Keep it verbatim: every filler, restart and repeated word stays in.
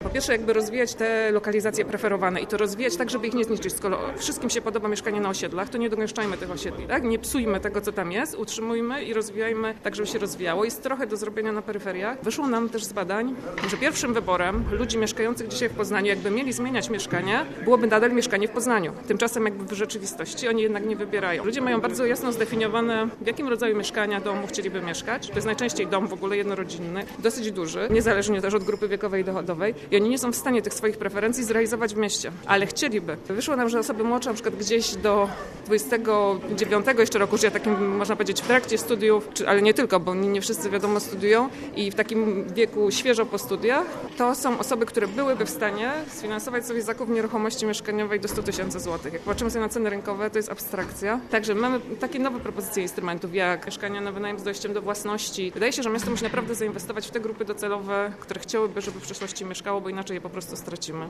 Po pierwsze jakby rozwijać te lokalizacje preferowane i to rozwijać tak, żeby ich nie zniszczyć. Skoro wszystkim się podoba mieszkanie na osiedlach, to nie dogęszczajmy tych osiedli, tak? Nie psujmy tego, co tam jest, utrzymujmy i rozwijajmy tak, żeby się rozwijało. Jest trochę do zrobienia na peryferiach. Wyszło nam też z badań, że pierwszym wyborem ludzi mieszkających dzisiaj w Poznaniu, jakby mieli zmieniać mieszkanie, byłoby nadal mieszkanie w Poznaniu. Tymczasem jakby w rzeczywistości oni jednak nie wybierają. Ludzie mają bardzo jasno zdefiniowane, w jakim rodzaju mieszkania, domu chcieliby mieszkać. To jest najczęściej dom w ogóle jednorodzinny, dosyć duży, niezależnie też od grupy wiekowej i dochodowej. I oni nie są w stanie tych swoich preferencji zrealizować w mieście, ale chcieliby. Wyszło nam, że osoby młodsze, na przykład gdzieś do dwudziestego dziewiątego jeszcze roku życia, takim można powiedzieć w trakcie studiów, czy, ale nie tylko, bo nie, nie wszyscy wiadomo studiują i w takim wieku świeżo po studiach, to są osoby, które byłyby w stanie sfinansować sobie zakup nieruchomości mieszkaniowej do stu tysięcy złotych. Jak patrzymy sobie na ceny rynkowe, to jest abstrakcja. Także mamy takie nowe propozycje instrumentów, jak mieszkania na wynajem z dojściem do własności. Wydaje się, że miasto musi naprawdę zainwestować w te grupy docelowe, które chciałyby, żeby w przyszłości mieszkało, bo inaczej je po prostu stracimy.